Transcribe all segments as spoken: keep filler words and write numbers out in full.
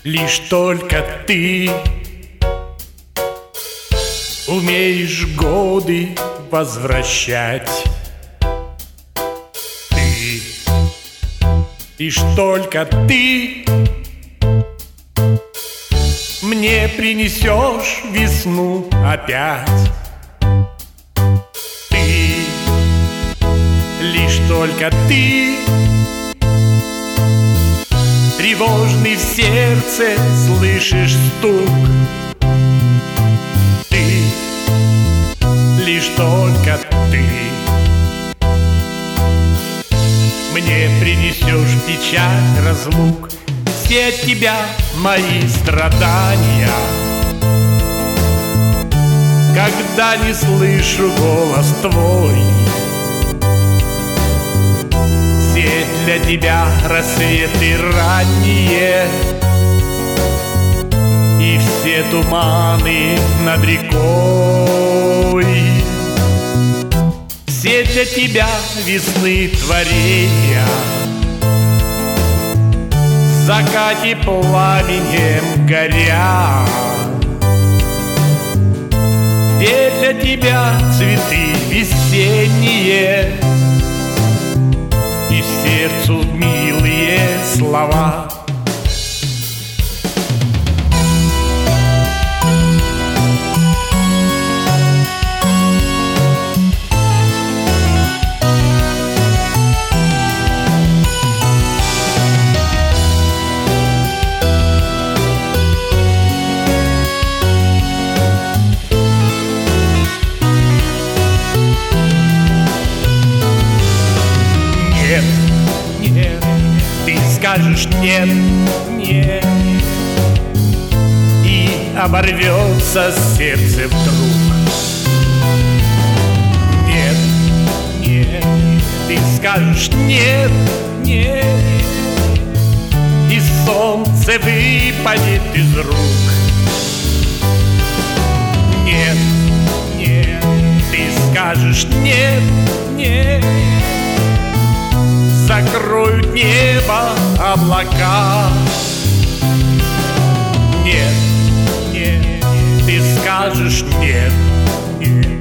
Лишь только ты умеешь годы возвращать. Ты, лишь только ты мне принесешь весну опять. Ты, лишь только ты тревожный в сердце слышишь стук. Ты, лишь только ты мне принесешь печаль разлук. Все от тебя мои страдания, когда не слышу голос твой. Все для тебя рассветы ранние и все туманы над рекой. Все для тебя весны творения, в закате пламенем горя. Все для тебя цветы весенние и сердцу милые слова. Нет, нет, ты скажешь нет, нет, и оборвется сердце вдруг. Нет, нет, ты скажешь нет, нет, и солнце выпадет из рук. Нет, нет, ты скажешь нет, нет, закроют небо облака. Нет, нет, ты скажешь нет, нет,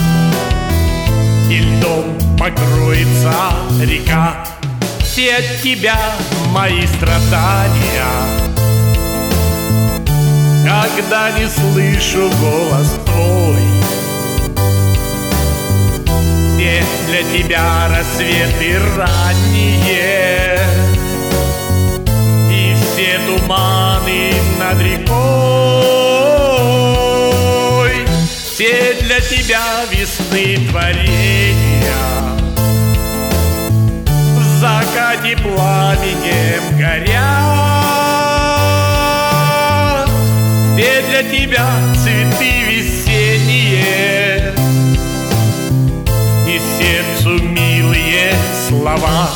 и льдом покроется река. Все от тебя мои страдания, когда не слышу голос твой. Все для тебя рассветы ранние и все туманы над рекой. Все для тебя весны творения, в закате пламенем горя. Все для тебя цветы весенние и сердцу милые слова.